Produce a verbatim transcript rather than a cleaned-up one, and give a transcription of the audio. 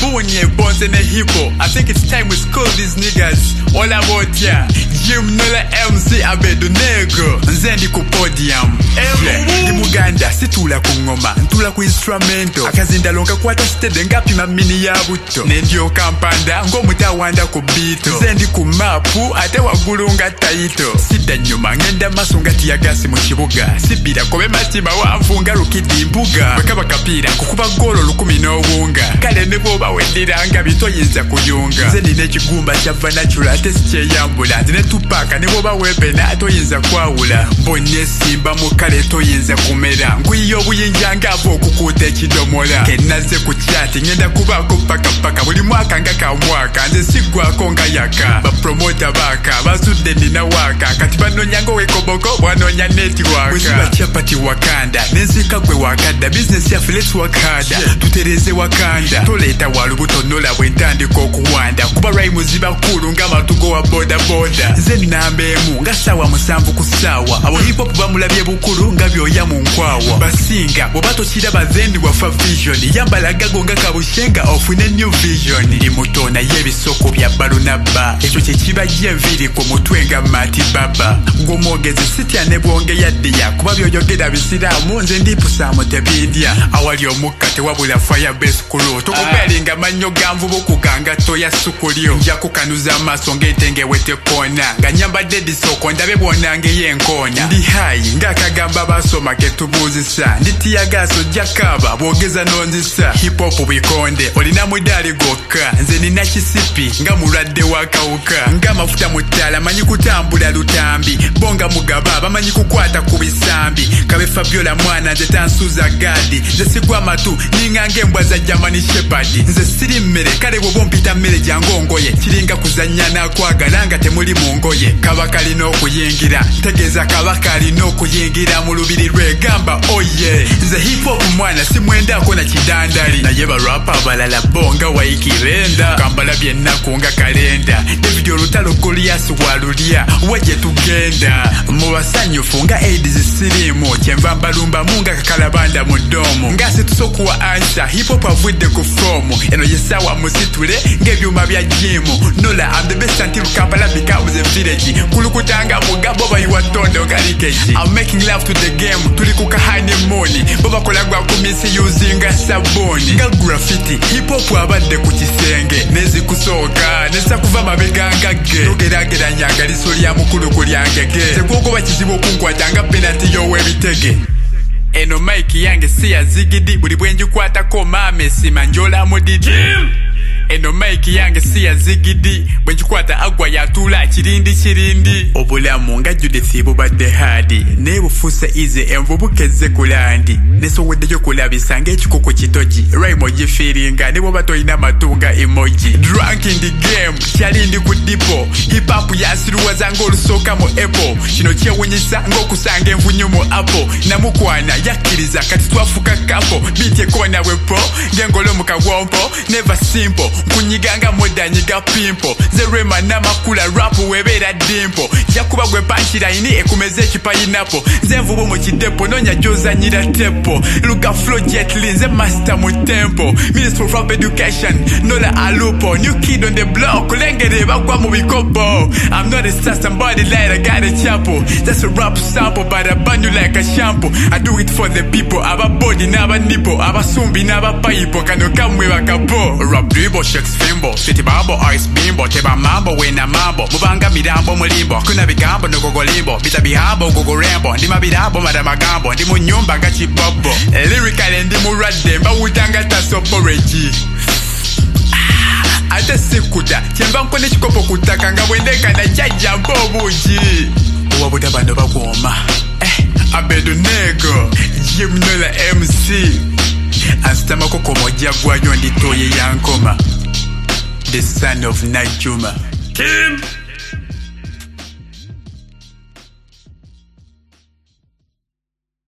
Bunye, Bones and a hippo. I think it's time we school these niggas. All about ya. Jim Nola M C Abedo Nego. Nzendi ku podium. Di Muganda, situla ku ngoma. Ntula ku instrumento. Akazinda longa kwata stede ngapi mamini ya buto. Nendio kampanda, ngomu tawanda ku bito. Nzendi ku mapu, ate wagulunga taito. Sida nyuma, ngenda masunga tiyagasi mu kibuga. Sibira kobe matima wanfunga rukidi mbuga. Bakaba kapira, kukuba golo lukumi n'obunga. Kale nebo bawendiranga bitoyinza kuyunga. Nzendi nekigumba kyava natural ate sikyeyambula. Ndine tupaka nebo bawebena atoyinza kwawula. Mbonye simba mu kale toyinza kumera. Nkwiyo buyinjanga avo okukuta ekidomola. Kenaze ku chati ngenda kubako paka paka. Buli mwaka nga ka mwaka nze sigwako nga yaka. Bapromota baka basudde nina waka. Kati banonyanga wekoboko bwanonya network. Wesiba chapati wakanda nenzika gwe wakanda. Business ya let's work harder. Tutereze wakanda. Toleta walubuto nola bwentandika okuwanda. Kuba rhyme ziba kulu nga matugo wa boda boda. Zeni nambemu nga sawa musanvu kusawa. Abo hip hop bamulabye bukulu nga byoya mu nkwawa. Basinga bobato kira bazendi wafa vision. Yambala gago nga kabushenga ofune new vision. Imutona yebisoko bya balunaba. Echo chekiba yeviri ku mutwenga mati baba. Ngomogeze sitya nebwonge yaddiya. Kuba byoyogera bisiramu nze ndipusa mutebindya. Awali omukate wabula fire base kulo. Tokoperinga manyo gamvubu kuganga toya sukulyo. Nja kukanuza amaso ng'etenge wete kona. Nga nyambadde disoko ndabe bwonange yenkona. Ndi hayi nga kagamba basoma ketubuzisa. Ndi tiyagaso jakaba bwogeza nonzisa. Hip hop bikonde olina mudali gokka. Nze nina kisipi nga mulwadde wakawuka. Nga mafuta mutala manyi kutambula lutambi. Bonga mugaba bamanyi kukwata ku bisambi. Kabe Fabiola mwana nze tansuza gadi. Nze sigwa matu ningange embwa za German Shepherd. Nze siri mmere kale bwo bompita mmere jangongoye. Kiringa kuzanya na kwagala nga temuli mu ngoye. Kabaka lino okuyingira tegeza kabaka lino okuyingira mu lubiri lwegamba oye. Nze hip hop mwana simwendako na kidandali. Naye ba rapper balala bonga waikirenda. Kambala byennaku nga kalenda. David olutalo Goliath walulya waje tugenda. Mu basanyufu nga AIDS sirimu. Kyenva mbalumba munga kakalabanda mu domo. Nga situsokuwa answer hip hop avudde ku form. Eno yesawa musitule ng'ebyuma bya gym. Nola I'm the best until Kampala becomes a village. Kulukutanga mugabo bayiwa tondo galikeji. I'm making love to the game. Tulikuka honeymoon. Baba kolagwa kumisi using a saboni. Nga graffiti hip hop abadde ku kisenge. Nezi kusoka nesa kuva mabeganga ge. Togeragera nyaga lisoli ya mukulu kulyange ge. Sekoko bakizibu kunkwatanga penalty yo webitege. Eno Mike yange siya zigidi. Buli bwenji kwatako mame simanjola mudidi. Eno Mike yange siya zigidi. Bwenjikwata agwa yatula kirindi kirindi. Obulamu nga Judith bubadde hadi. Nebufusa ize envubu keze kulandi. Nesoweddeyo kulabisa ng'ekikoko kitogi. Rhyme gifiringa nebo batoyina matunga emoji. Drunk in the game kyalindi ku dipo. Hip hop yasiruwaza ng'olusoka mu apple. Kino kyewunyisa ng'okusanga envunyu mu apple. Namukwana yakkiriza kati twafuka kapo. Beat ekona wepo ng'engolo mu kawompo. Never simple. Kunyiganga moda nyiga pimpo. Zerema namakula rap webera dimpo. Jakuba gwe punchline ekumeze ekipayinapo. Zenvubu mu kidepo nonya joza nyira tepo. Luka flow jetly ze master mu tempo. Minister of Rap Education Nola Alupo. New kid on the block kulengere bagwa mu bikopo. I'm not a star somebody like I got a chapel. That's a rap sample but I burn you like a shampoo. I do it for the people. Aba body naba nipo. Aba sumbi naba paipo. Kano kamwe bakapo. Rap dribble shakes fimbo. City babo ice bimbo. Teba mambo wena mambo. Mubanga mirambo mulimbo. Kuna bigambo no gogolimbo. Bita bihambo gogorembo. Ndima birabo madamagambo. Ndi mu nyumba nga chibobo. Lyrical ndi mu radde. Mba utanga taso porridge. Ate sikuta. Kyemba nkone chikopo kutaka nga wendeka na jaja mbobuji. Wabuda bando bagoma. Eh, Abedo Nego. Jim Nola M C. Astama koko moja gwanyo nditoye yankoma. The son of Najuma. Kim!